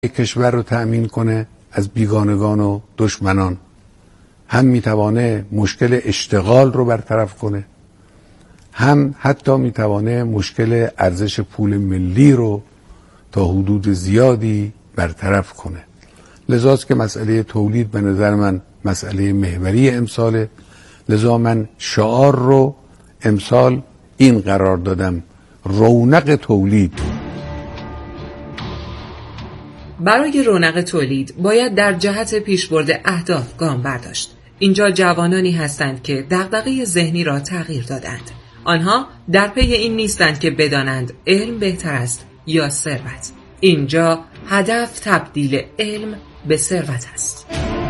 کشور رو تأمین کنه از بیگانگان و دشمنان، هم میتوانه مشکل اشتغال رو برطرف کنه، هم حتی میتوانه مشکل ارزش پول ملی رو تا حدود زیادی برطرف کنه. لذاست که مسئله تولید به نظر من مسئله محوری امساله. لذا من شعار رو امسال این قرار دادم: رونق تولید. برای رونق تولید باید در جهت پیشبرد اهداف گام برداشت. اینجا جوانانی هستند که دغدغه ذهنی را تغییر دادند. آنها در پی این نیستند که بدانند علم بهتر است یا ثروت. اینجا هدف تبدیل علم به ثروت است.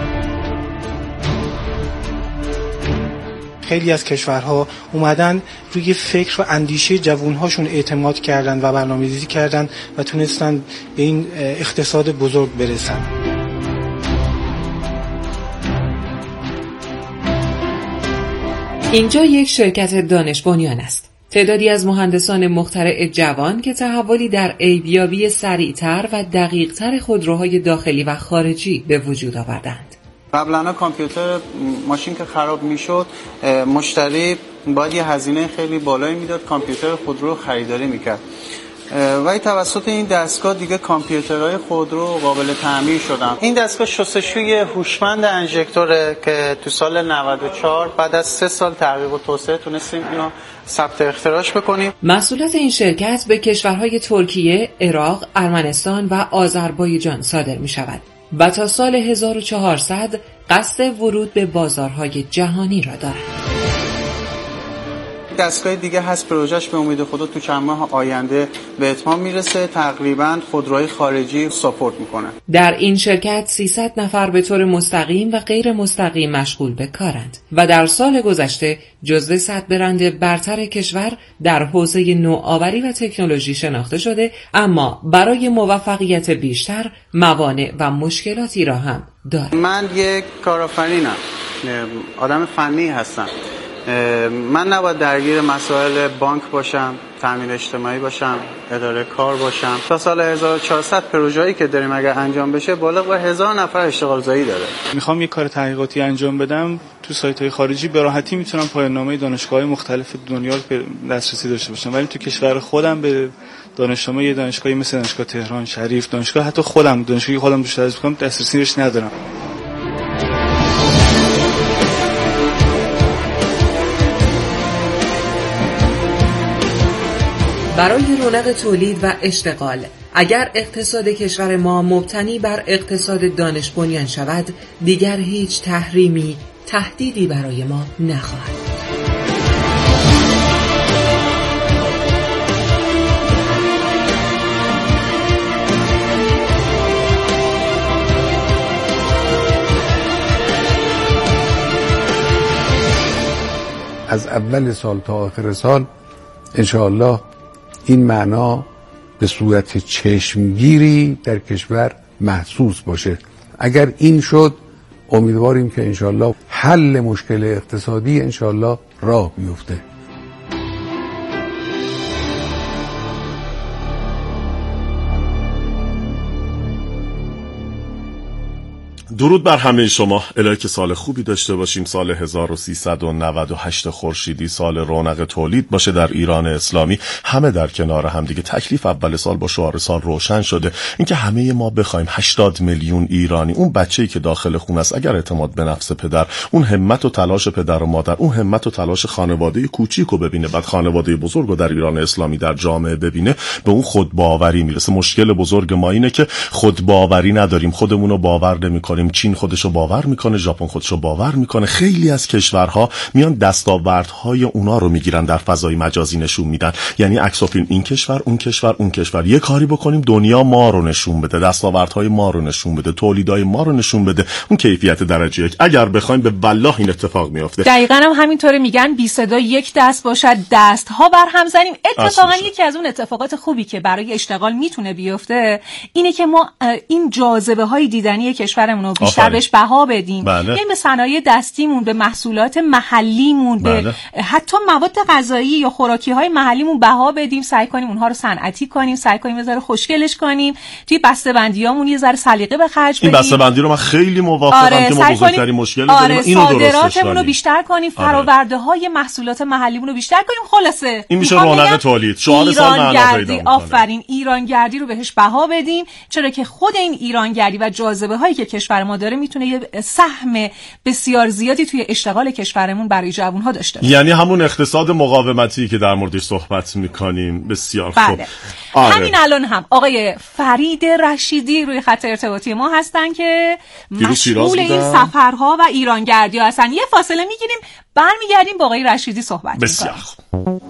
خیلی از کشورها اومدن روی فکر و اندیشه جوانهاشون اعتماد کردن و برنامه‌ریزی کردن و تونستن به این اقتصاد بزرگ برسن. اینجا یک شرکت دانش بنیان است. تعدادی از مهندسان مخترع جوان که تحولی در عیبیابی سریعتر و دقیقتر خودروهای داخلی و خارجی به وجود آوردند. قبلا کامپیوتر ماشین که خراب میشد، مشتری باید یه هزینه خیلی بالایی میداد کامپیوتر خودرو خریداری میکرد. ولی توسط این دستگاه دیگه کامپیوترهای خودرو قابل تعمیر شدن. این دستگاه شستشوی هوشمند انژکتوره که تو سال 94 بعد از 3 سال تحقیق و توسعه تونستیم اینو ثبت اختراعش بکنیم. محصولات این شرکت به کشورهای ترکیه، عراق، ارمنستان و آذربایجان صادر می شود و تا سال 1400 قصد ورود به بازارهای جهانی را دارد. دستگاه دیگه هست پروژهش به امید خدا تو چند ماه آینده به اتمام میرسه. تقریبا خودروهای خارجی ساپورت میکنه. در این شرکت 300 نفر به طور مستقیم و غیر مستقیم مشغول به کارند و در سال گذشته جزو 100 برند برتر کشور در حوزه نوآوری و تکنولوژی شناخته شده، اما برای موفقیت بیشتر موانع و مشکلاتی را هم دارد. من یک کارآفرینم، آدم فنی هستم. من نباید درگیر مسائل بانک باشم، تامین اجتماعی باشم، اداره کار باشم. تا سال 1400 پروژه‌ای که داریم اگر انجام بشه بالغ بر 1000 نفر اشتغال زایی داره. میخوام یک کار تحقیقاتی انجام بدم تو سایت‌های خارجی، به راحتی میتونم پایان‌نامه دانشگاه‌های مختلف دنیا رو دسترسی داشته باشم، ولی تو کشور خودم به دانشنامه یه دانشگاهی مثل دانشگاه تهران شریف، دانشگاه حتی خودم دانشگاهی خودم دوست دارم دسترسی بهش ندارم. برای رونق تولید و اشتغال، اگر اقتصاد کشور ما مبتنی بر اقتصاد دانش بنیان شود، دیگر هیچ تحریمی تهدیدی برای ما نخواهد. از اول سال تا آخر سال انشاءالله این معنا به صورت چشمگیری در کشور محسوس باشه. اگر این شد امیدواریم که انشاءالله حل مشکل اقتصادی انشاءالله راه بیفته. درود بر همه شما. الهی که سال خوبی داشته باشیم. سال 1398 خورشیدی سال رونق تولید باشه در ایران اسلامی. همه در کنار هم دیگه. تکلیف اول سال با شعار سال روشن شده، اینکه همه ما بخوایم 80 میلیون ایرانی، اون بچه‌ای که داخل خونه است، اگر اعتماد به نفس پدر، اون همت و تلاش پدر و مادر، اون همت و تلاش خانواده کوچیکو ببینه، بعد خانواده بزرگو در ایران اسلامی در جامعه ببینه، به اون خودباوری میرسه. مشکل بزرگ ما اینه که خودباوری نداریم، خودمونو باور نمی‌کنیم. چین خودشو باور میکنه، ژاپن خودشو باور میکنه. خیلی از کشورها میان دستاوردهای اونا رو میگیرن در فضای مجازی نشون میدن، یعنی عکس و فیلم این کشور اون کشور اون کشور. یه کاری بکنیم دنیا ما رو نشون بده، دستاوردهای ما رو نشون بده، تولیدهای ما رو نشون بده، اون کیفیت درجه 1. اگر بخوایم به والله این اتفاق میفته. دقیقاً هم همینطوره. میگن بی صدا یک دست باشد دستها بر هم زنیم. اتفاقا یکی از اون اتفاقات خوبی که برای اشتغال میتونه بیفته اینه که ما این جاذبه های دیدنی کشورمون رو بیشتر بهش بها بدیم. یعنی به صنایع دستیمون، به محصولات محلیمون، به حتی مواد غذایی یا خوراکی‌های محلیمون بها بدیم، سعی کنیم اونها رو صنعتی کنیم، سعی کنیم یه ذره خوشگلش کنیم، توی بسته‌بندیامون یه ذره سلیقه به خرج بدیم. این بسته‌بندی رو من خیلی موافقم که ما بزرگترین مشکل داریم، اینو صادراتمون رو بیشتر کنیم، فرآورده‌های محصولات محلیمون رو بیشتر کنیم. خلاصه این میشه رونق تولید. شعار سال معنا پیدا می‌کنه. آفرین، ایرانگردی رو بهش بها بدیم، چرا که خود این ایرانگردی و جاذبه‌هایی که کشور ما داره میتونه یه سهم بسیار زیادی توی اشتغال کشورمون برای جوان‌ها داشته باشه. یعنی همون اقتصاد مقاومتی که در موردش صحبت می‌کنیم. بسیار خوب. همین الان هم آقای فرید رشیدی روی خط ارتباطی ما هستن که مسئول این سفرها و ایرانگردی هستن. یه فاصله میگیریم، برمیگردیم با آقای رشیدی صحبت می‌کنیم. بسیار خوب.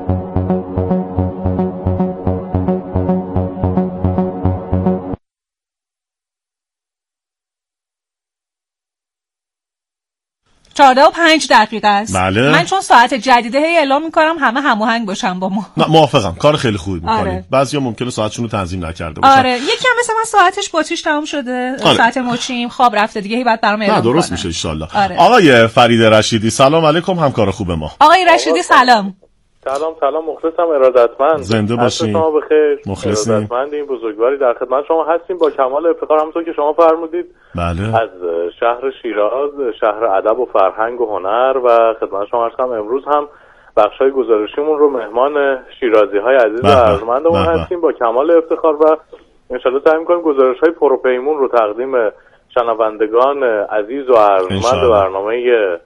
چهارده و 5 دقیقه است. بله. من چون ساعت جدیده اعلام میکنم همه هماهنگ باشن با ما. نه موافقم، کار خیلی خوبی میکنید. بعضیا ممکنه ساعتشون رو تنظیم نکرده باشن. آره، یکی هم مثل من ساعتش باتریش تمام شده. ساعت مچیم خواب رفته دیگه، بعد برام اعلام کنه. درست میشه ان شاء الله. آقای فرید رشیدی سلام علیکم، همکار خوب ما. آقای رشیدی سلام. سلام مخلصم، ارادتمند. زنده باشین. شما بخیر. مخلصیم. ارادتمندیم، بزرگواری در خدمت شما هستیم با کمال افتخار. همونطور که شما فرمودید بله. از شهر شیراز، شهر ادب و فرهنگ و هنر و خدمت شما هستم. امروز هم بخشای گزارشیمون رو مهمان شیرازی‌های عزیز و ارجمندمون هستیم با کمال افتخار و ان شاءالله سعی می‌کنیم گزارش‌های پروپیمون رو تقدیم شنوندگان عزیز و ارجمند برنامه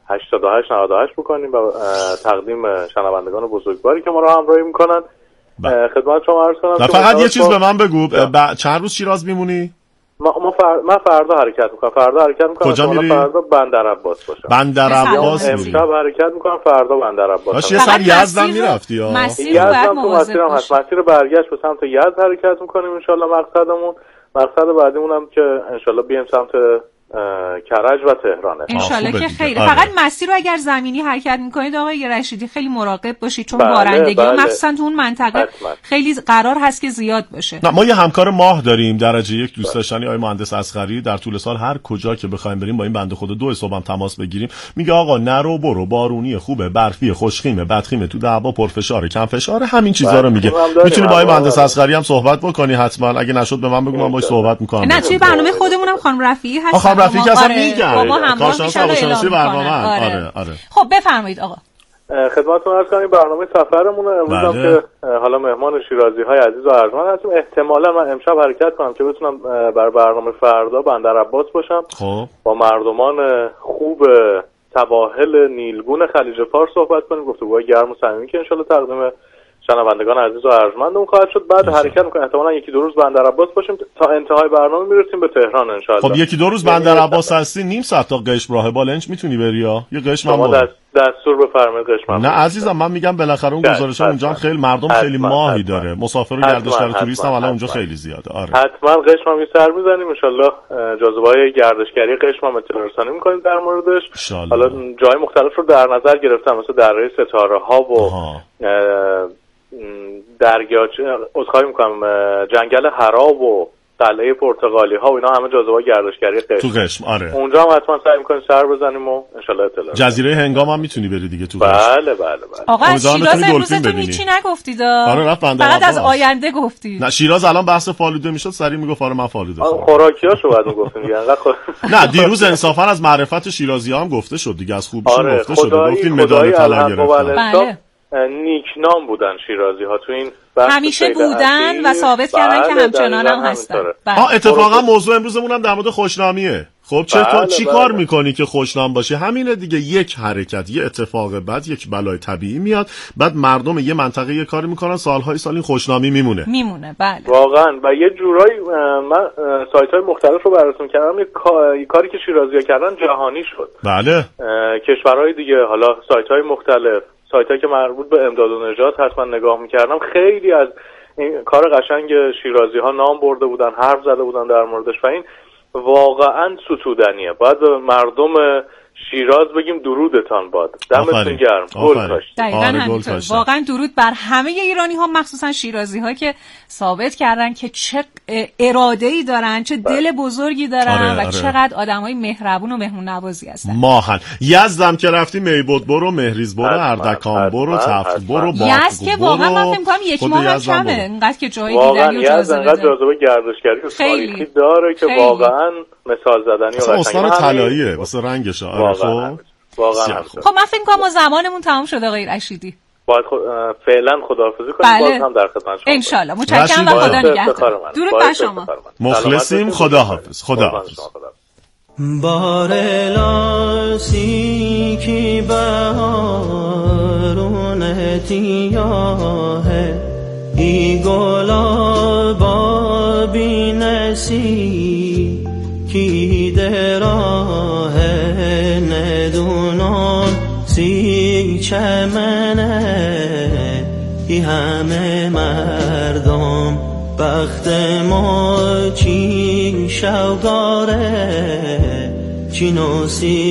8898 بکنیم و تقدیم شنوندگان بزرگواری که ما رو همراهی میکنن. خدمت شما عرض کنم فقط یه چیز به من بگو، چند روز شیراز میمونی؟ من فردا حرکت میکنم. کجا میری؟ فردا بندر عباس باشم. بندر عباس میری؟ امشب حرکت میکنم، فردا بندر عباس. باشه یه سر یزدم میرفتی یا؟ یزدم تو مسیرم هست، مسیر برگشت به سمت یزد حرکت میکنیم ان شاء الله. مقصد بعدیمون هم که ان شاء الله بیایم سمت کرج و تهرانه ان شاء الله که خیلی. فقط مسیر رو اگر زمینی حرکت میکنید آقای رشیدی خیلی مراقب باشید، چون بارندگی مخصوصا تو اون منطقه خیلی قرار هست که زیاد باشه. نه ما یه همکار ماه داریم درجه 1 دوست داشتنی آقای مهندس اصغری، در طول سال هر کجا که بخوایم بریم با این بنده خدا 2 صبح هم تماس بگیریم میگه آقا نرو برو، بارونی خوبه، برفی، خوشخیمه، بدخیمه، تو دعوا پرفشار، کم فشار، همین چیزا رو میگه. میتونی با آقای مهندس اصغری هم صحبت بکنی حتما، اگه نشد به من بگو، من باهاش صحبت میکنم. نه توی برنامه خودمونم خانم رفیعی هست. خانم رفیعی که با ما همراه میشن. خب بفرمایید آقا. خدمتتون عرض کنم برنامه سفرمونه امروز هم که حالا مهمان شیرازی‌های عزیز و ارجمند هستیم. احتمالاً من امشب حرکت کنم که بتونم بر برنامه فردا بندر عباس باشم. با مردمان خوب سواحل نیلگون خلیج فارس صحبت کنیم، گفتگوهای گرم و صمیمی که ان شاءالله تقدیم شنوندگان عزیز و ارجمندمون خواهد شد. بعد حرکت می‌کنیم، احتمالاً 1-2 روز بندر عباس باشیم تا انتهای برنامه میرسیم به تهران ان شاءالله. خب 1-2 روز بندر عباس هستی، نیم ساعت تا قشم راه بالنج میتونی بری یا یه قشم هم دستور بفرمایید قشم. نه عزیزم من میگم بالاخره اون گزارش اونجا خیلی مردم خیلی ماهی داره، مسافر و گردشگر توریست هم الان اونجا خیلی زیاده. آره حتما قشم هم سر می‌زنیم ان شاءالله. جاذبه‌های گردشگری قشم هم اطلاع رسانی می‌کنیم در موردش. حالا جای مختلف رو در نظر گرفتم، مثل دره ستاره‌ها و درگاهچه عذرخواهی میکنم جنگل حراب و قلعه پرتغالی ها و اینا همه جاذبه‌های گردشگری قشم. تو قشم آره. اونجا هم حتما سعی میکنیم سر بزنیم و ان شاء الله اطلاع. جزیره هنگام هم میتونی بری دیگه تو قشم. بله. آقا از شیراز امروزتون هیچی نگفتید. آره رفت بندر فقط از آینده گفتید. نه شیراز الان بحث فالوده میشد سری میگفت آره من فالوده خوراکیاشو بعد میگفتیم دیگه انقدر نه دیروز انصافا از معرفت شیرازی‌ها هم گفته شد دیگه، از خوبیشون گفته شد، گفتین مدال طلا گرفتن. نیکنام بودن شیرازی ها تو این همیشه بودن و ثابت کردن که همچنان هم هستن. اتفاقا موضوع امروزمون هم در مورد خوشنامیه. خب چطور چی کار میکنی که خوشنام باشی؟ همینه دیگه، یک حرکت، یه اتفاق بعد یک بلای طبیعی میاد، بعد مردم یه منطقه یه کاری میکنن، سالهای سال این خوشنامی میمونه. بله واقعا. و یه جورایی من سایت‌های مختلف رو بررسی کردم، یه کاری که شیرازی‌ها کردن جهانی شد. بله کشورهای دیگه، حالا سایت‌های مختلف، سایت‌هایی که مربوط به امداد و نجات حتما نگاه می‌کردم، خیلی از این کار قشنگ شیرازی‌ها نام برده بودن، حرف زده بودن در موردش و این واقعا ستودنیه. باید مردم شیراز بگیم درودتان باد. دمتون گرم. گل کاشت. دقیقاً همینطور. واقعا درود بر همه ایرانی ها، مخصوصا شیرازی ها که ثابت کردن که چه اراده‌ای دارن، چه دل بزرگی دارن و چقدر آدمای مهربون و مهمون نوازی هستن. ماهن یزدم که رفتی میبود برو، مهریز برو، اردکان برو، تفت برو، یزد که واقعا من فکر می‌کنم یک ماه هم کمه اینقدر که جای دیدنی و جاذبه داره. جاذبه گردشگری و تاریخی داره که واقعا مثال زدنی و قشنگه. استان طلاییه واسه رنگش. واقعا خب من فکر می‌کنم ما زمانمون تمام شد آقای رشیدی. باید فعلا خداحافظی کنیم. باز هم در خدمت شما ان شاء الله. متشکرم و خدا نگهدار. درود بر شما. مخلصیم. خداحافظ. بارلاسی کی بهارون تیاه ای گلابا بینسی کی دراه ندونان سی چمنه ای همه مردم بخت ما چین شوگاره چین و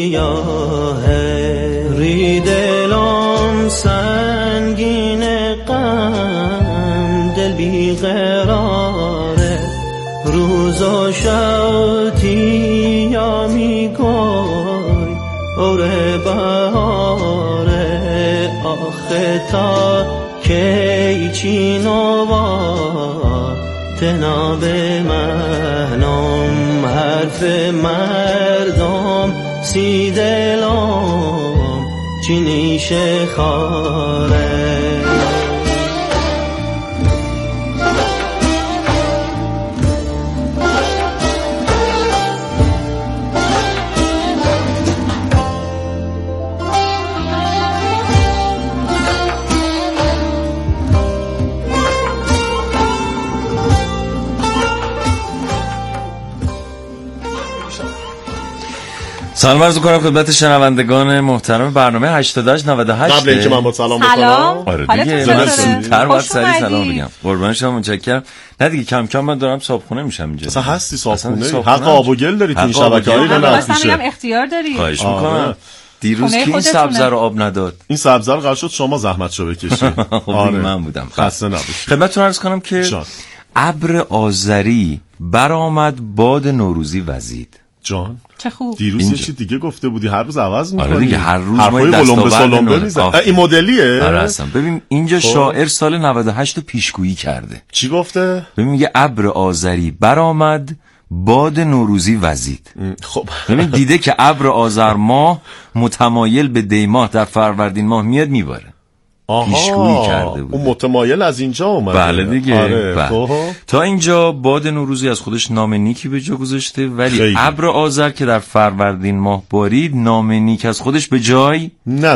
سیاهه ری دلم سنگین غم دل بیقراره روز و شوتی یا میگوی اوره بهاره آخه تا کی چین و تناب منم حرف مردم سی دلم چی نیشه خاره سلام عرض می‌کنم خدمت شنوندگان محترم برنامه 8898. قبل اینکه من با سلام بکنم آره دیگه زودتر باید سلام بگم. قربان شما متشکرم. نه دیگه کم کم من دارم صابخونه میشم اینجا. اصلا هستی صابخونه؟ حق آب و گل داری تو این شبکه‌های نت میشه. من اختیار داری. خواهش می‌کنم. دیروز کی این سبزه رو آب نداد؟ این سبزه رو قرار شد شما زحمتشو بکشید. آره من بودم. خسته نباشید. خدمتتون عرض کنم که ابر آذری برآمد باد نوروزی وزید. جان چه خوب. دیروز یه چیز دیگه گفته بودی، هر روز عوض می‌کنی. آره دیگه هر روز ما دستاورد این مدلیه. آره اصلا ببین اینجا شاعر سال 98 رو پیشگویی کرده. چی گفته؟ ببین میگه ابر آذری برآمد باد نوروزی وزید. خب ببین دیده که ابر آذر ماه متمایل به دی ماه در فروردین ماه میاد میباره. پیشگویی کرده بود. اون متمایل از اینجا اومده. بله دیگه. آره. بله. تا اینجا باد نوروزی از خودش نام نیکی به جا گذاشته، ولی ابر آذر که در فروردین ماه بارید نام نیک از خودش به جای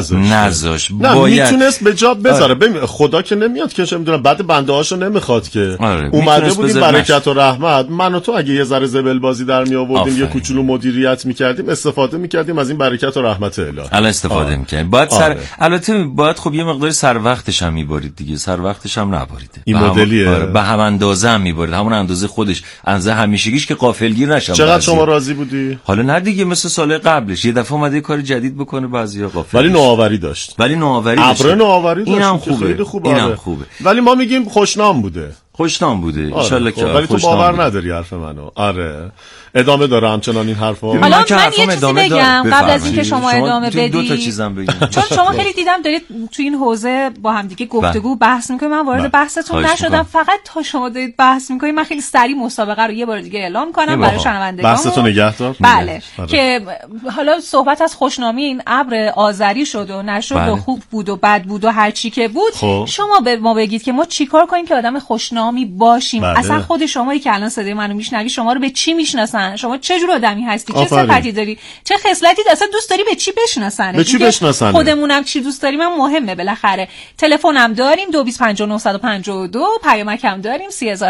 نذاشت. باید میتونست به جا بذاره. ببین خدا که نمیاد که چه میدونم بعد بنده هاشو نمیخواد که. اومده بودیم برکت و رحمت. من و تو اگه یه ذره زبل بازی در می آوردیم یه کوچولو مدیریت میکردیم استفاده میکردیم از این برکت و رحمت الهی. الان استفاده میکنیم. باید البته باید خب یه مقدار سر وقتش هم میبارید دیگه. سر وقتش هم نباریده. این مدلیه. به هم اندازه هم میبارید. همون اندازه خودش. اندازه همیشگیش که غافلگیر نشم. چقدر شما راضی بودی؟ حالا نه دیگه مثل سال قبلش. یه دفعه اومده کار جدید بکنه بعضیا غافل. ولی نوآوری داشت. ابر نوآوری داشت. اینم خوبه. خیلی خوبه. اینم خوبه. ولی ما میگیم خوشنام بوده. خوشنام بوده. ان شاءالله که ولی تو باور نداری حرف منو. آره. ادامه داره همچنان این حرفا. حالا من یه چیزی بگم قبل از اینکه شما ادامه بدید. دو تا چیزام بگم. چون شما خیلی دیدم دارید تو این حوزه با هم دیگه گفتگو بحث می‌کنید. من وارد بحثتون نشدم. فقط تا شما دارید بحث می‌کنید من خیلی سریع مسابقه رو یه بار دیگه اعلام کنم برای شنوندگان. بحثتون نگه دار. بله. که حالا صحبت از خوشنامی این ابر آذری شد و نشد و خوب بود و بد بود و هر چی که بود. شما به ما بگید که ما چیکار کنیم که آدم خوشنامی باشیم. اصلا خود شمایی که الان صدای منو میشنوی شما رو به چی میشناسن؟ شما چه جور آدمی هستی؟ چه صفتی داری؟ چه خصلتی اصلا دوست داری به چی بشناسن؟ به چی بشناسن؟ خودمونم چی دوست داریم هم مهمه بالاخره. تلفنم داریم 225952 پیامک هم داریم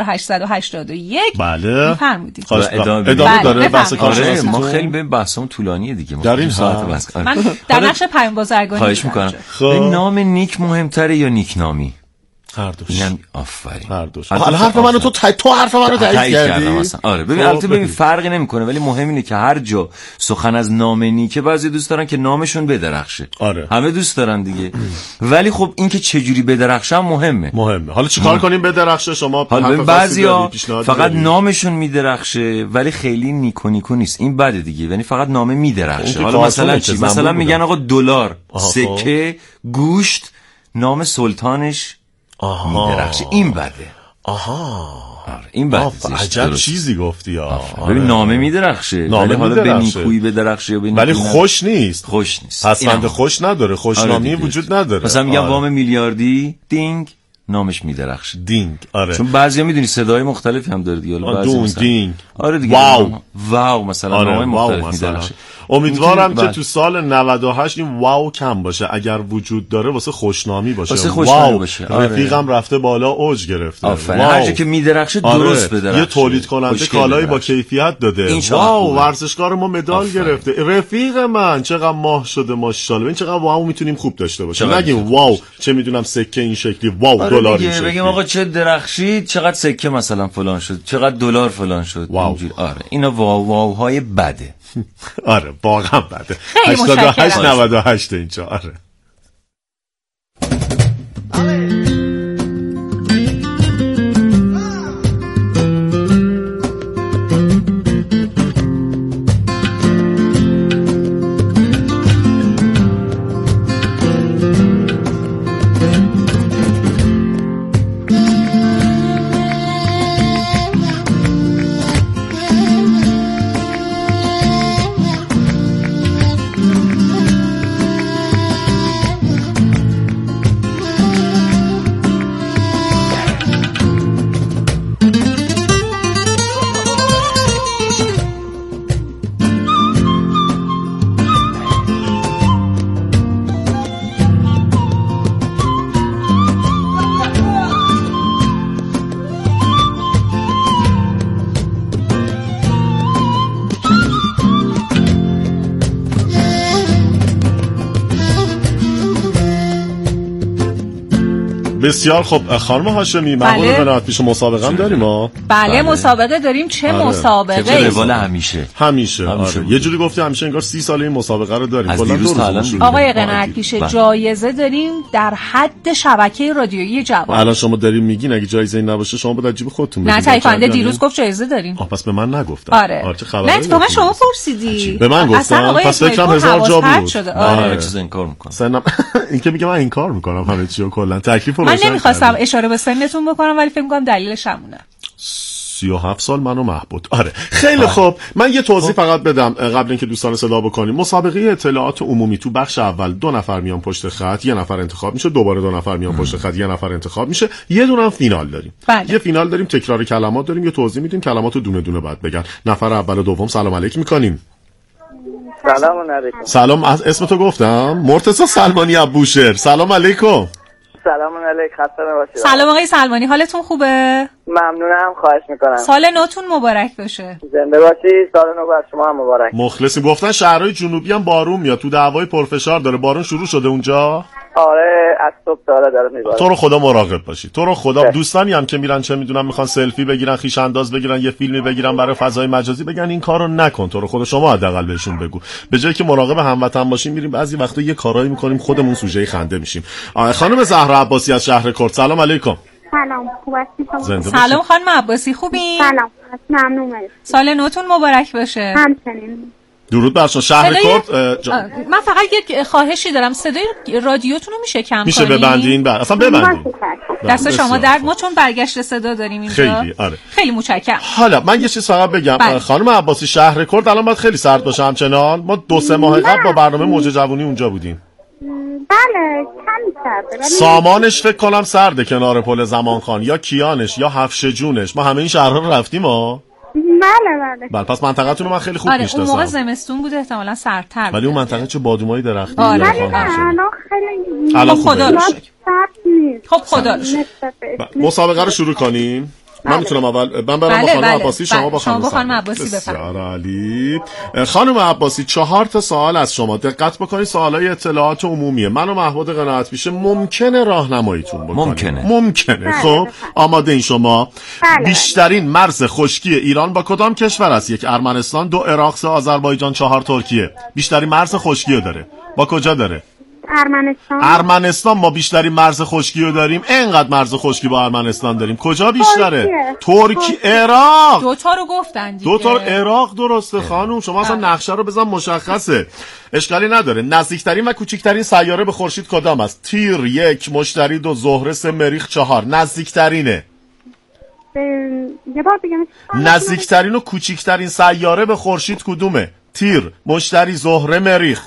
3881. بله. بفرمایید. ادامه داره بحث کارشناسی. ما خیلی به بحثمون طولانیه دیگه. در این ساعت بس. من در نقش پیام بازرگانی خواهش می‌کنم. نام نیک مهمتره یا نیکنامی؟ هر دوش. اینم آفرین. هر دوش. حالا حرف منو تو حرف منو تایید کردی مثلا. آره ببین البته ببین فرقی نمیکنه، ولی مهم اینه که هر جا سخن از نام نیکه بعضی دوست دارن که نامشون بدرخشه. آره. همه دوست دارن دیگه. ولی خب این که چجوری بدرخشه مهمه. حالا چیکار کنیم بدرخشه؟ شما بعضیا فقط نامشون میدرخشه ولی خیلی نیکو نیست. این بده دیگه، یعنی فقط نامه میدرخشه. حالا مثلا چی؟ مثلا میگن آقا دلار، سکه، گوشت، نام سلطانش میدرخشه. این بده. این بده. عجب چیزی گفتی. ببین نامه میدرخشه ولی حالا به نیکویی بدرخشه ولی خوش نیست. پسند خوش نداره، خوشنامی وجود نداره. مثلا میگن وام میلیاردی دینگ، نامش میدرخشه. دینگ. آره. چون بعضیا میدونی صدای مختلفی هم داره دیگه. دون دینگ. آره دیگه. واو مثلا نام مختلف میدرخشه. امیدوارم که تو سال 98 این واو کم باشه، اگر وجود داره واسه خوشنامی باشه. واو رفیقم رفته بالا اوج گرفته. هر جا که میدرخشه درست بدرخشه. یه تولید کننده کالایی با کیفیت داده. واو ورزشکار ما مدال گرفته. رفیق من چقدر ماه شده ماشاءالله. این چقدر واو میتونیم خوب داشته باشیم. نگیم واو چه میدونم سکه این شکلی، واو دلار این شکلی. بگیم آقا چه درخشید، چقدر سکه مثلا فلان شد، چقدر دلار فلان شد. اینجوری. آره اینا واو های بده. آره واقعا بده. 88 98 اینجا. آره بسیار خب خانم هاشمی، مقاله قناعت پیش مسابقه هم داریم ها؟ بله مسابقه داریم. چه مسابقه؟ که روال همیشه. آره. یه جوری گفتی همیشه انگار 30 ساله این مسابقه رو داریم. کلا دو روز. آقای قناعت پیش جایزه داریم در حد شبکه رادیویی جوان. الان شما دارین میگین اگه جایزه این نباشه شما باید جیب خودتون بدید. نه تایفنده دیروز گفت جایزه داریم. پس به من نگفتن. آره چه خبره؟ نه تو شما پرسیدی. به من گفتن. پس فکرم 1000 جا بود. آره چیز انکار میکنم. این که میگه من انکار میکنم همه چی رو کلا تکلیف رو من نمیخواستم اشاره به سنتون بکنم ولی فکر می‌کنم دلیلش همونه. 37 سال منو محبود. آره خیلی خوب. من یه توضیح فقط بدم قبل اینکه دوستان صدا بکنیم. مسابقه اطلاعات عمومی تو بخش اول 2 نفر میان پشت خط، 1 نفر انتخاب میشه، دوباره 2 نفر میان پشت خط، 1 نفر انتخاب میشه، یه دونه هم فینال داریم. بله. یه فینال داریم، تکرار کلمات داریم، یه توضیح میدیم، کلماتو دونه دونه بعد بگن. نفر اول و دوم سلام علیک میکنیم. سلام علیکم. سلام، از اسمتو گفتم؟ مرتضی سلمانی ابوشهر. سلام علیکم. سلام علیکم. خسته نباشید. سلام آقای سلمانی، حالتون خوبه؟ ممنونم، خواهش میکنم. سال نوتون مبارک باشه. زنده باشی. سال نو بر شما هم مبارک. مخلصیم. گفتن شهرهای جنوبی هم بارون میاد، تو دعوای پرفشار داره. بارون شروع شده اونجا؟ آره از صبح تا حالا داره میباره. تو رو خدا مراقب باشی. تو رو خدا دوستانی هم که میرن چه میدونم میخوان سلفی بگیرن، خویش انداز بگیرن، یه فیلمی بگیرن برای فضای مجازی، بگن این کارو نکن. تو رو خدا شما حداقل بهشون بگو. به جایی که مراقب هموطن باشیم میریم بعضی وقتا یه کارایی میکنیم خودمون سوژه خنده میشیم. خانم زهرا عباسی از شهر کرد. سلام علیکم. سلام، خوب هستید؟ سلام خانم عباسی، خوبین؟ سلام، ممنونم. سال نوتون مبارک باشه. همچنین. درود بر شما. شهر کرد. من فقط یک خواهشی دارم، صدای رادیوتون رو میشه کم کنین؟ میشه ببندین؟ اصلا ببندین. دست شما درد. ما چون برگشت صدا داریم اینجا. خیلی آره. خیلی متشکرم. حالا من یه چیز فقط بگم. خانم عباسی، شهر کرد الان باید خیلی سرد باشه همچنان. ما 2-3 ماه قبل با برنامه موج جوونی اونجا بودیم. بله کمی سرده. سامانش فکر کنم سرده کنار پل زمانخان، یا کیانش یا هفشجونش. ما همه این شهرها رو رفتیم ها. بله پس منطقه‌تون رو من خیلی خوب میشناسم. اون موقع زمستون بود احتمالاً سردتر بود. ولی اون منطقه چه بادومای درختی داره. الان خیلی خب خدا رو شکر. خب خدا رو شکر. مسابقه رو شروع کنیم. من میتونم اول من برم با خانم عباسی، شما با خانم عباسی بفرمایید. علی خانم عباسی 4 تا سوال از شما، دقت بکنید، سوالای اطلاعات عمومیه. من و محمود قناعت پیشه ممکنه راهنماییتون بکنیم. ممکنه. خب آماده این شما؟ بیشترین مرز خشکی ایران با کدام کشور است؟ 1 ارمنستان، 2 عراق، 3 آذربایجان، 4 ترکیه. بیشترین مرز خشکی رو داره. با کجا داره؟ ارمنستان. ما بیشترین مرز خشکی رو داریم. اینقدر مرز خشکی با ارمنستان داریم. کجا بیشتره؟ ترکیه. عراق. 2 تا رو گفتن دیگه. 2 تا عراق درسته خانم. شما اصلا نقشه رو بزن مشخصه. اشکالی نداره. نزدیکترین و کوچکترین سیاره به خورشید کدام است؟ تیر 1، مشتری 2، زهره 3، مریخ 4. نزدیکترینه. یه بار بگم. نزدیکترین و کوچکترین سیاره به خورشید کدومه؟ تیر، مشتری، زهره، مریخ.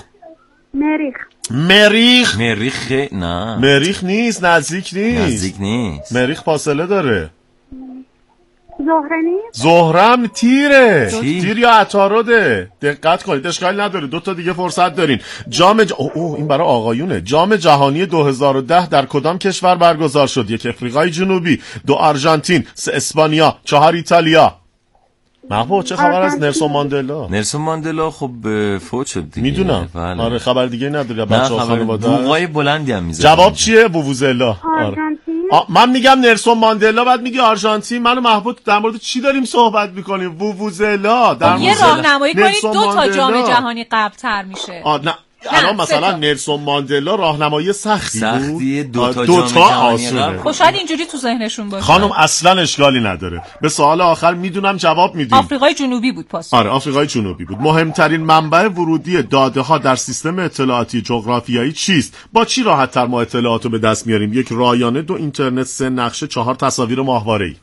مریخ نه. مریخ نیست، نزدیک نیست. مریخ فاصله داره. زهره نیست. زهره هم تیره. تیر یا عطارده. دقت کنید، اشکالی نداره. 2 تا دیگه فرصت دارین. این برای آقایونه. جام جهانی 2010 در کدام کشور برگزار شد؟ 1 افریقای جنوبی، 2 آرژانتین، 3 اسپانیا، 4 ایتالیا. محبوب چه خبر از نلسون ماندلا؟ نلسون ماندلا خب فوت شد دیگه. میدونم. بله. آره خبر دیگه نداره. بچه‌ها خانواده بوقای بلندی هم میزنن. جواب چیه؟ وووزلا. من میگم نلسون ماندلا، بعد میگی آرژانتین. من و محبوب در مورد چی داریم صحبت میکنیم؟ وووزلا. در یه راهنمایی کنید 2 تا جام جهانی قبل‌تر میشه. نه الان مثلا نلسون ماندلا راهنمایی سختی بود. 2 تا جام جهانی قبل. خب شاید اینجوری تو ذهنشون باشه. خانم اصلا اشکالی نداره. به سوال آخر میدونم جواب میدیم. آفریقای جنوبی بود پاس. آره آفریقای جنوبی بود. مهمترین منبع ورودی داده ها در سیستم اطلاعاتی جغرافیایی چیست؟ با چی راحت تر ما اطلاعاتو به دست میاریم؟ 1 رایانه، 2 اینترنت، 3 نقشه، 4 تصاویر ماهواره‌ای.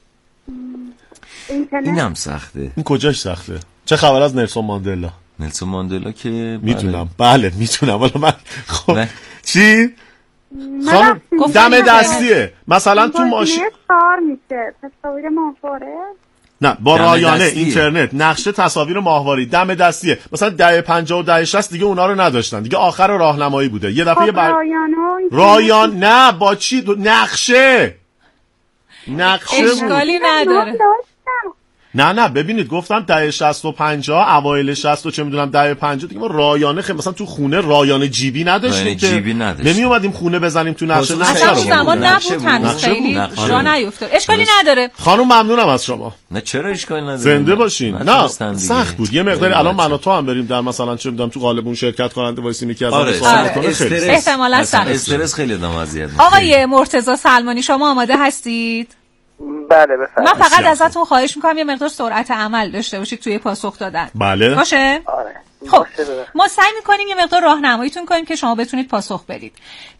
اینم سخته. این کجاش سخته؟ چه خبر از نلسون ماندلا؟ نلسون ماندلا که میتونم. بله میتونم. ولی من خب چی؟ خانم دم دستیه. مثلا تو ماشین کار میشه. تصاویر ماهواره؟ نه با رایانه، اینترنت، نقشه، تصاویر ماهواری، دم دستیه. مثلا دهه 50 و دهه 60 دیگه اونا رو نداشتن. دیگه آخر راهنمایی بوده. یه دفعه رایان نه با چی؟ نقشه اشکالی نداره. نه ببینید گفتم دهه 60 و 50 اوایل 60 و چه میدونم دهه 50 دیگه ما رایانه خیلی مثلا تو خونه رایانه جیبی نداشتیم که نمی اومدیم خونه بزنیم تو نقشه. اصلا زمان نبود هنوز خیلی جا نیفتاد. اشکالی نداره. خانم ممنونم از شما. نه چرا اشکالی نداره؟ زنده باشین. نه سخت بود یه مقداری. الان من و تو هم بریم در مثلا چه میدونم تو قالبون شرکت کننده وایسیم یکی از اون سوال کنه خیلی احتمالاً استرس خیلی آدمو اذیت می‌کنه. آقای مرتضی سلمانی شما آماده هستید؟ بله بفرمایید. من فقط ازتون خواهش میکنم یه مقدار سرعت عمل داشته باشید توی پاسخ دادن. بله باشه؟ آره. خب ما سعی میکنیم یه مقدار راهنماییتون کنیم که شما بتونید پاسخ بدید.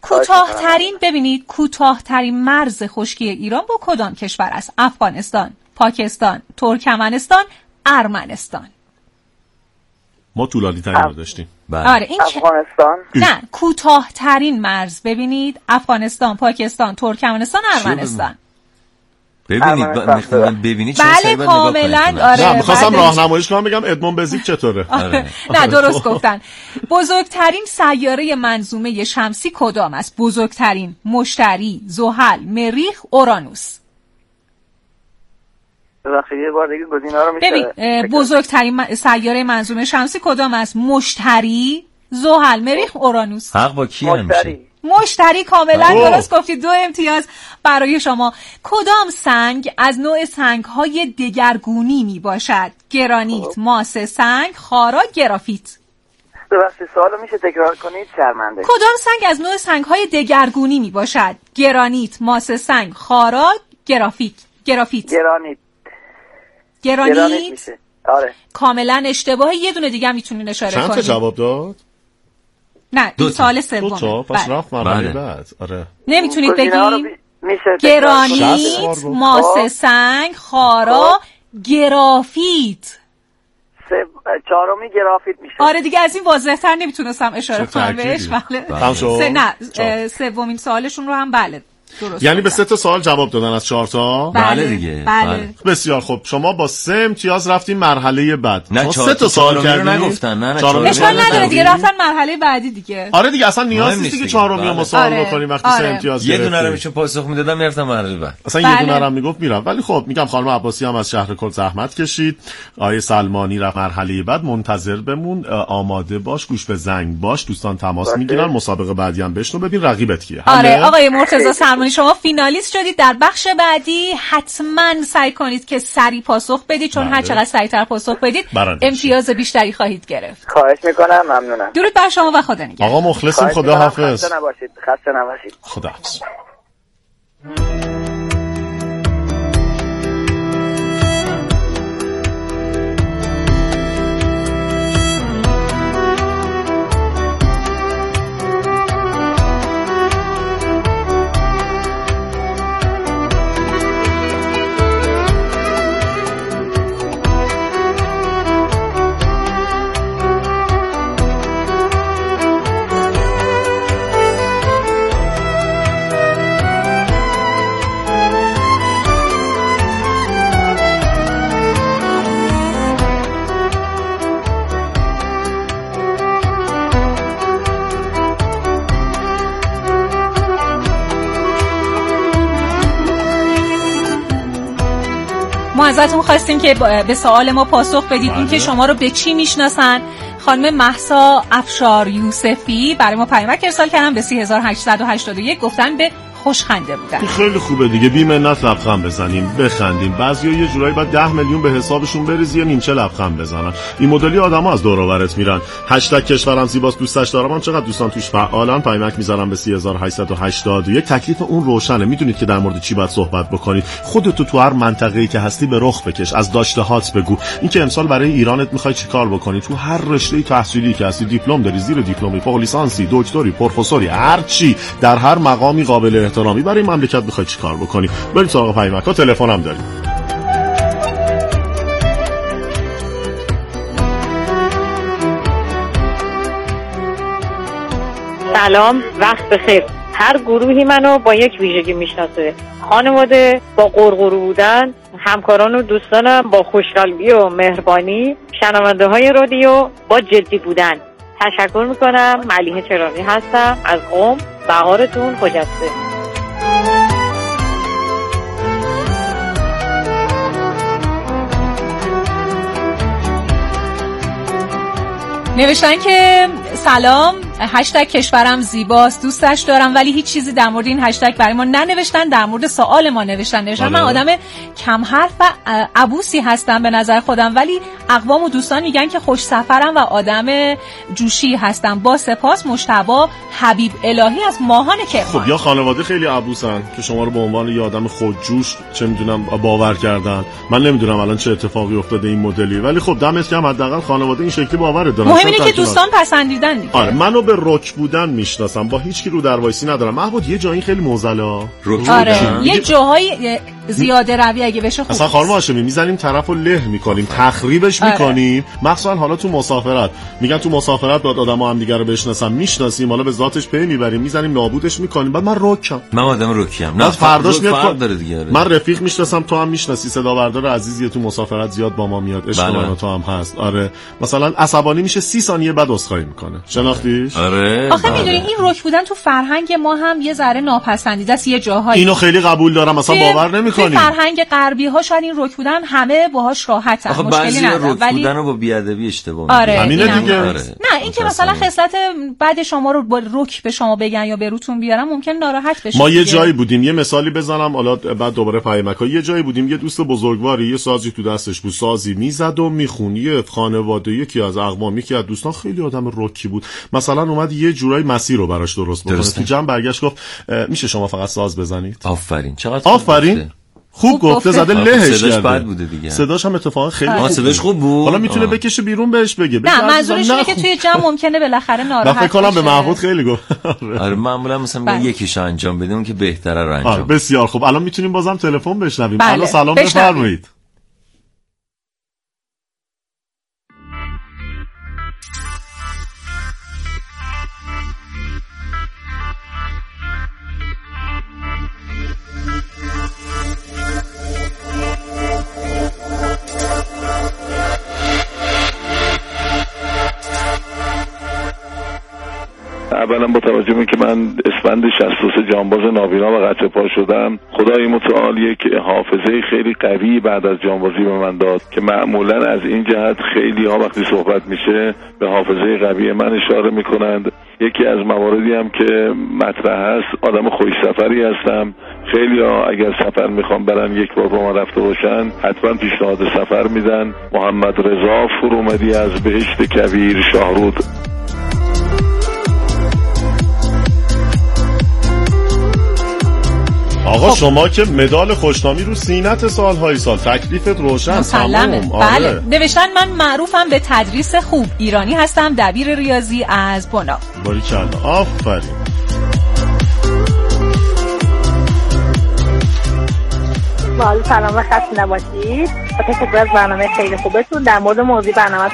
کوتاه‌ترین مرز خشکی ایران با کدام کشور است؟ افغانستان، پاکستان، ترکمنستان، ارمنستان. ما طولانی ترین رو داشتیم. آره این افغانستان. نه کوتاه‌ترین مرز ببینید افغانستان، پاکستان، ترکمنستان، ارمنستان. ببینید بله کاملا. آره نه می‌خواستم راهنماییش کنم بگم ادمون بزیک چطوره. نه درست گفتن. بزرگترین سیاره منظومه شمسی کدام است؟ بزرگترین: مشتری، زحل، مریخ، اورانوس. ببخشید یه بار دیگه گزینه‌ها رو میشه. بزرگترین سیاره منظومه شمسی کدام است؟ مشتری، زحل، مریخ، اورانوس. حق با کی میشه؟ مشتری. کاملا درست گفتید. 2 امتیاز برای شما. کدام سنگ از نوع سنگ‌های دگرگونی می باشد؟ گرانیت، ماس سنگ، خارا، گرافیت. ببخشید سوالو میشه تکرار کنید؟ شرمنده. کدام سنگ از نوع سنگ‌های دگرگونی می باشد؟ گرانیت، ماس سنگ، خارا، گرافیت. گرانیت میشه. آره. کاملا اشتباهه. یه دونه دیگه هم میتونین اشاره کنید. چند تا جواب داد؟ نه این سال سوم. 2 تا پس رفت مرحله بعد. آره نمیتونید بگید گرانیت، ماس سنگ، خارا، گرافیت. 4می گرافیت میشه. آره دیگه از این واضح‌تر نمیتونستم اشاره کنم بهش. بله. نه سومین سوالشون رو هم بله یعنی به 3 تا سوال جواب دادن از 4 تا؟ بله دیگه. بله. بسیار خوب. شما با 3 امتیاز رفتین مرحله بعد. نه 3 تا سوال کردین نگفتن. نه اشکال نداره دیگه، رفتن مرحله بعدی دیگه. آره دیگه، اصلا نیاز نیست که 4 رو سوال بکنیم وقتی 3 امتیاز یه دونه رو میشه پاسخ میدادم میرفتم مرحله بعد. اصلا یه دونه رو میگفت میرم. ولی خب میگم خانم عباسی هم از شهر کل زحمت کشید. آیه سلمانی رفت مرحله بعد. منتظر بمون، آماده باش، گوش به زنگ باش، دوستان تماس میگیرن. مسابقه بعدی هم بشنو ببین رقیبت کیه. آره آقای مرتضی سلمانی شما فینالیست شدید. در بخش بعدی حتما سعی کنید که سریع پاسخ بدید، چون هر چقدر سریعتر پاسخ بدید امتیاز بیشتری خواهید گرفت. خواهش میکنم، ممنونم. درود بر شما و خدا نگهدار. آقا مخلصیم، خدا حافظ. خسته نباشید. خسته نباشید. خدا حافظ. ما ازتون خواستیم که به سوال ما پاسخ بدید. این که شما رو به چی میشناسن. خانم مهسا افشار یوسفی برای ما پیامک ارسال کردن به 3881 گفتن به خوشخنده بودن. خیلی خوبه دیگه، بی منت لبخند بزنیم، بخندیم. بعضیا یه جورایی بعد 10 میلیون به حسابشون بریزی یا نیمچه لبخند بزنن. این مدلی آدما از دور و برت میرن. #کشورم زیباست دوستش دارم. من چقدر دوستان توش فعالن. پیامک میذارم به 3881. تکلیف اون روشنه. میدونید که در مورد چی باید صحبت بکنید. خودتو تو هر منطقه‌ای که هستی به رخ بکش، از داشته‌هات بگو. اینکه امسال برای ایرانت میخوای چیکار بکنی، تو هر رشته تحصیلی که هستی، دیپلم داری، زیر دیپلمی، فوق لیسانسی، دکتری، پروفسوری، هر چی، در هر مقامی قابل احترامی برای مملکت میخوای چیکار بکنی. بریم سراغ پیامک‌ها. تلفنم داریم. سلام، وقت بخیر. هر گروهی منو با یک ویژگی میشناسه. خانواده با قرقرو بودن، همکاران و دوستانم با خوشقلبی و مهربانی، شنونده های رادیو با جدی بودن. تشکر میکنم. ملیحه چراغی هستم از قم. بهارتون خجسته. نوشتن که سلام، #کشورم زیباست دوستش دارم، ولی هیچ چیزی در مورد این هشتگ برای ما ننوشتن. در مورد سوال ما نوشتن. من آدم کم حرف و عبوسی هستم به نظر خودم، ولی اقوام و دوستان میگن که خوش سفرم و آدم جوشی هستم. با سپاس. مجتبی حبیب الهی از ماهان کرمان. خب یا خانواده خیلی عبوسن که شما رو به عنوان یه آدم خودجوش چه میدونم باور کردن. من نمیدونم الان چه اتفاقی افتاده این مدلی، ولی خب دمت گرم حداقل خانواده این شکلی باور دارن. مهم اینه که دوستان پسندیدن دیگه. آره منو به رک بودن میشناسم، با هیچ کی رو در وایسی ندارم. محمود یه جایی خیلی موزلا. آره یه جاهای زیاده روی اگه بشه خوب. اصلا خانم هاشمی میزنیم طرفو له میکنیم، تخریبش میکنیم. مخصوصا حالا تو مسافرت، میگن تو مسافرت باید آدما هم دیگه رو بشناسن، میشناسیم، حالا به ذاتش پی میبریم، میزنیم نابودش میکنیم. بعد من رکم. من آدم رکیم. نه فرداش میاد داره دیگه. من رفیق میشناسم، تو هم میشناسی، صدا بردار عزیزی تو مسافرت زیاد با ما میاد، عشق من تو هم هست. آره مثلا عصبانی میشه 30 ثانیه بعد عذرخواهی میکنه. شناختیش؟ آره آخه میدونی این رک بودن تو فرهنگ ما هم یه ذره ناپسندیده است یه جاهایی. اینو خیلی قبول دارم، مثلا باور نمیکنی. تو فرهنگ غربی ها شاید این رک بودن همه باهاش راحتن، مشکلی نداره، ولی رک بودن رو با بیادبی اشتباه آره همینه دیگه. نه اینکه مثلا خصلت بعد شما رو با رک به شما بگن یا به روتون بیارن ممکن ناراحت بشید. ما یه جایی بودیم، یه مثالی بزنم حالا بعد دوباره پیامک‌ها. یه جایی بودیم، یه دوست بزرگواری یه سازی تو دستش بود، سازی میزد و میخون. یه خانواده یکی از اقوام، یکی از دوستان خیلی آدم رکی بود، مثلا اومد یه جورایی مسیر رو براش درست بکنه. تو جمع برگشت گفت میشه شما فقط ساز بزنید؟ آفرین. چقدر آفرین. خوب گفته، زده لهش صداش بد بوده دیگه. صداش هم اتفاقا خیلی خوب. صداش خوب بود. حالا میتونه بکشه بیرون بهش بگه. نه منظورش اینه که توی جمع ممکنه بالاخره ناراحت بشه. فکر کنم به محمود خیلی گفت. آره معمولا مثلا یکیشو انجام بدیم که بهتره رو انجام. بسیار خوب. الان میتونیم بازم تلفن بشنویم. الان سلام بفرمایید. اولا با توجه به که من اسفند 63 جانباز نابینا و قطع پا شدم، خدای متعال یک حافظه خیلی قوی بعد از جانبازی به من داد که معمولا از این جهت خیلی ها وقتی صحبت میشه به حافظه قوی من اشاره میکنند. یکی از مواردی هم که مطرح هست، آدم خوش سفری هستم. خیلی ها اگر سفر میخوام برن یک بار با ما رفته باشن حتما پیشنهاد سفر میدن. محمد رضا فرومدی از بهشت کویر شاهرود. آقا شما که مدال خوشنامی رو سینت سالهای سال، تکلیفت روشن مسلمه. بله نوشتن من معروفم به تدریس خوب، ایرانی هستم، دبیر ریاضی از بنا. باریکلا، آفرین. سلام و خسته نباشید. با تشکر از برنامه خیلی خوبتون. در مورد موضوع برنامه